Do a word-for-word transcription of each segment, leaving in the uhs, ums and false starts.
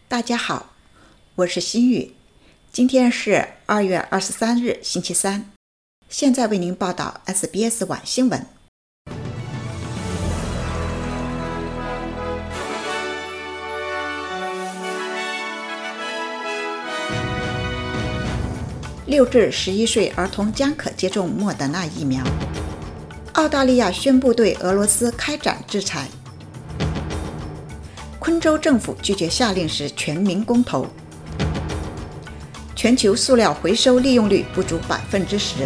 大家好，我是心雨，今天是二月二十三日星期三，现在为您报道 S B S 晚新闻。六至十一岁儿童将可接种莫德纳疫苗。澳大利亚宣布对俄罗斯开展制裁。昆州政府拒绝下令时全民公投。全球塑料回收利用率不足百分之十。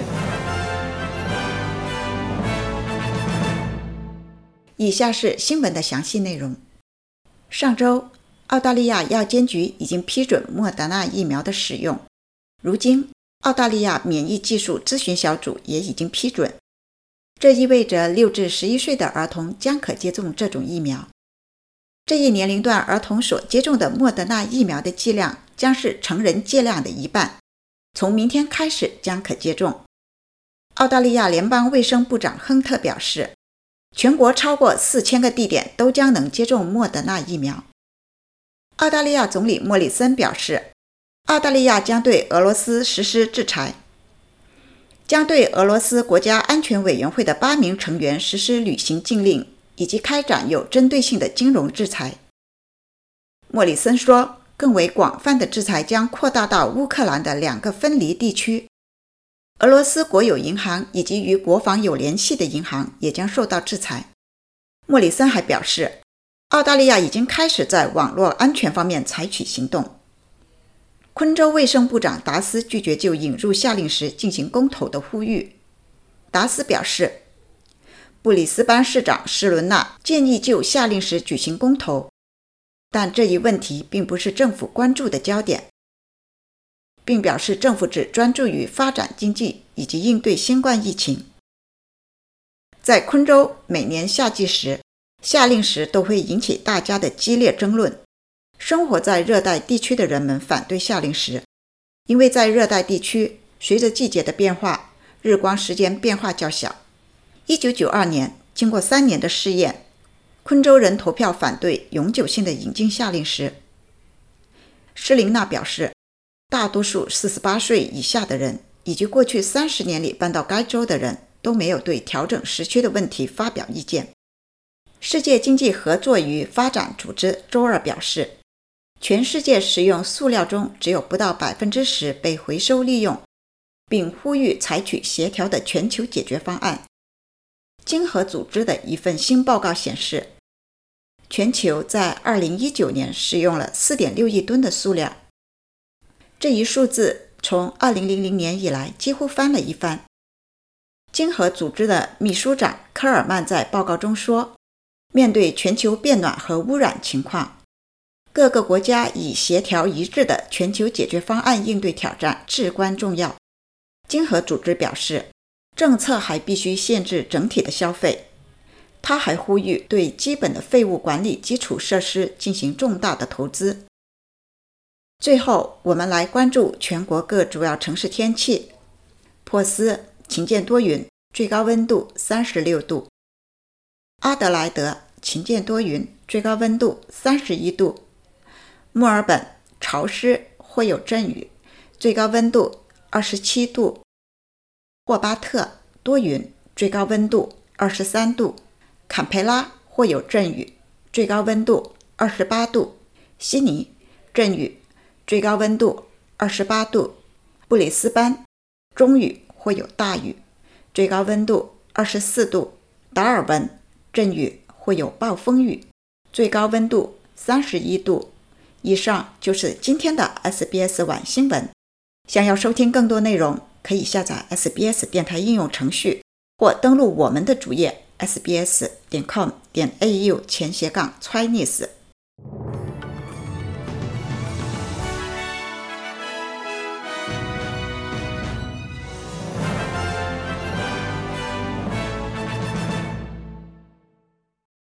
以下是新闻的详细内容。上周，澳大利亚药监局已经批准莫德纳疫苗的使用。如今，澳大利亚免疫技术咨询小组也已经批准。这意味着六至十一岁的儿童将可接种这种疫苗。这一年龄段儿童所接种的莫德纳疫苗的剂量将是成人剂量的一半，从明天开始将可接种。澳大利亚联邦卫生部长亨特表示，全国超过四千个地点都将能接种莫德纳疫苗。澳大利亚总理莫里森表示，澳大利亚将对俄罗斯实施制裁，将对俄罗斯国家安全委员会的八名成员实施旅行禁令，以及开展有针对性的金融制裁。莫里森说，更为广泛的制裁将扩大到乌克兰的两个分离地区。俄罗斯国有银行以及与国防有联系的银行也将受到制裁。莫里森还表示，澳大利亚已经开始在网络安全方面采取行动。昆州卫生部长达斯拒绝就引入下令时进行公投的呼吁。达斯表示，布里斯班市长施伦纳建议就下令时举行公投，但这一问题并不是政府关注的焦点，并表示政府只专注于发展经济以及应对新冠疫情。在昆州，每年夏季时，下令时都会引起大家的激烈争论。生活在热带地区的人们反对下令时，因为在热带地区，随着季节的变化，日光时间变化较小。一九九二年，经过三年的试验，昆州人投票反对永久性的引进下令时。施琳娜表示，大多数四十八岁以下的人以及过去三十年里搬到该州的人都没有对调整时区的问题发表意见。世界经济合作与发展组织周二表示，全世界使用塑料中只有不到 百分之十 被回收利用，并呼吁采取协调的全球解决方案。经合组织的一份新报告显示，全球在二零一九年使用了 四点六亿吨的塑料。这一数字从二零零零年以来几乎翻了一番。经合组织的秘书长科尔曼在报告中说，面对全球变暖和污染情况，各个国家以协调一致的全球解决方案应对挑战至关重要。经合组织表示，政策还必须限制整体的消费。他还呼吁对基本的废物管理基础设施进行重大的投资。最后，我们来关注全国各主要城市天气。珀斯晴间多云，最高温度三十六度。阿德莱德晴间多云，最高温度三十一度。墨尔本潮湿或有阵雨，最高温度二十七度。霍巴特多云，最高温度二十三度。坎培拉或有阵雨，最高温度二十八度。悉尼阵雨，最高温度二十八度。布里斯班中雨或有大雨，最高温度二十四度。达尔文阵雨或有暴风雨，最高温度三十一度。以上就是今天的 S B S 晚新闻。想要收听更多内容，可以下载 S B S 电台应用程序，或登录我们的主页 S B S 点 com 点 A U 前斜杠 Chinese。